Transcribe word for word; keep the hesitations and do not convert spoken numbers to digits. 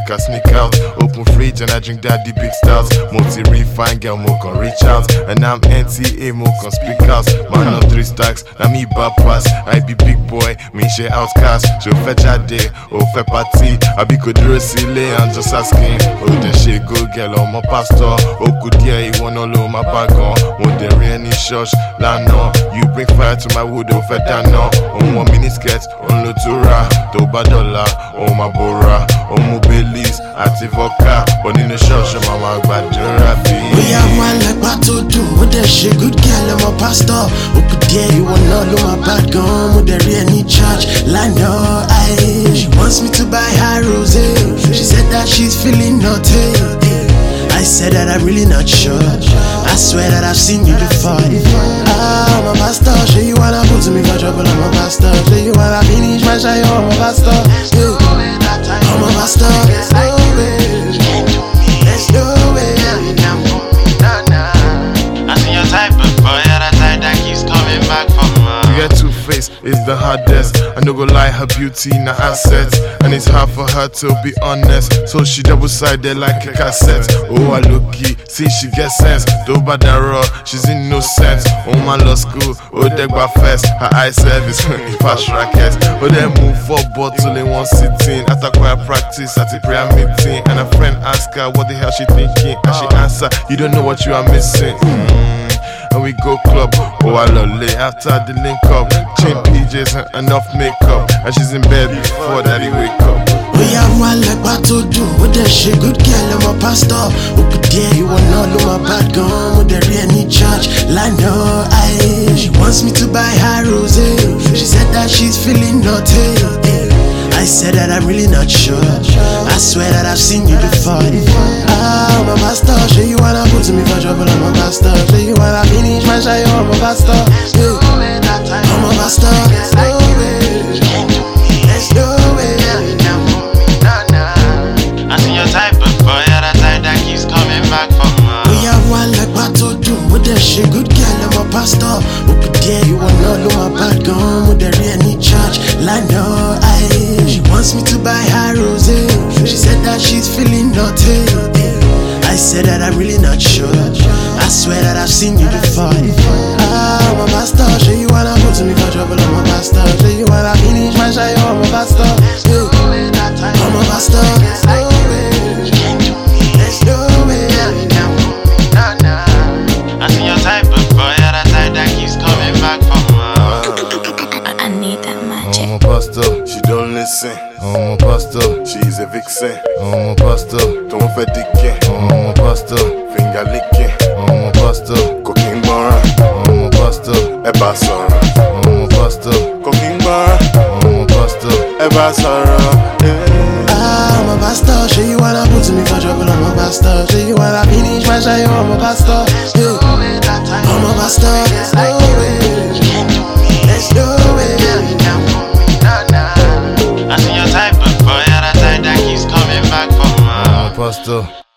make her sneak out. Open fridge and I drink daddy big stouts. Multi-refine girl, mo can reach out. And I'm N T A, mo can speak out. Man on three stacks, now me bad pass. I be big boy, me share outcast. So fetch a day, oh fe party. I be Kodro Sile and just asking. Oh then she go girl on my pastor. Oh good yeah, he want all over my bag on. Won't there any church, lano. You bring fire to my wood, oh fe dano. Oh one mini skirt, on Lotura. Toba dollar, oh my bora. Oh my bellies, ativoka. But in the church, mama gbadura be. We have one like battle do. With that shit, good girl, I'm a pastor. Who could dare you want all of my bad gun? Would there any church? Lano, aye. She wants me to buy her rose. She said that she's feeling naughty. I said that I'm really not sure. I swear that I've seen you before. Ah, I'm a pastor. Show you wanna put me for trouble. I'm a pastor. Show you wanna finish my show. I'm a pastor. Yeah. I'm a pastor. There's no way. There's no way. I see your type of boy, yeah, that type that keeps coming back for me. To get two-faced is the hardest. I no go lie, her beauty na assets. And it's hard for her to be honest. So she double-sided like a cassette. Oh, I look-y, see she get sense. Do badaro, she's innocent. Oh, my law school, oh, degba fest. Her eye service, fast rackets. Oh, they move for bottle in one sitting. After choir practice at a prayer meeting. And a friend ask her what the hell she thinking. And she answer, you don't know what you are missing. Mm. And we go club, oh I love late after the link up. Chain P Js and enough makeup. And she's in bed before daddy wake up. We have one like battle do. With that shit, good girl, I'm a pastor. Who could dare you want all of my bad gun? Would there any church? Lano, aye. She wants me to buy her rose. She said that she's feeling naughty. I said that I'm really not sure. I swear that I've seen you before. Ah, I'm a pastor. Show you wanna put me for trouble. I'm a pastor. Show you wanna finish my show. I'm a pastor. Yeah. I'm a pastor. There's no way. There's no way. I see your type of boy, yeah, that type that keeps coming back for me. We have one like battle do. With that shit, good girl, I'm a pastor. Who could dare you want all of my bad gun? Would there any church? Lano, aye. She wants me to buy her rose. She said that she's feeling naughty. I said that I'm really not sure. I swear that I've seen you before. Ah, I'm a pastor. Show you wanna put me for trouble. I'm a pastor. Show you wanna finish my show. I'm a pastor. Yeah. I'm a pastor. There's no way. There's no way. I see your type of boy, yeah, that type that keeps coming back for me. I need that magic. I'm a pastor, She don't listen. I'm a pastor, She's a vixen. I'm a pastor, Don't fait dicker. I'm a pastor, Finger licking. I'm a pastor, Cooking bar. I'm a pastor, Eba soro. I'm a pastor, Cooking bar. I'm a pastor. Eba soro. Yeah. Ah, I'm a pastor. Show you wanna put me for trouble. I'm a pastor. Show you wanna finish my show. I'm a pastor. Yeah. I'm a pastor. There's no way. There's no way. I see your type of boy, yeah, that type that keeps coming back for me. I'm a pastor.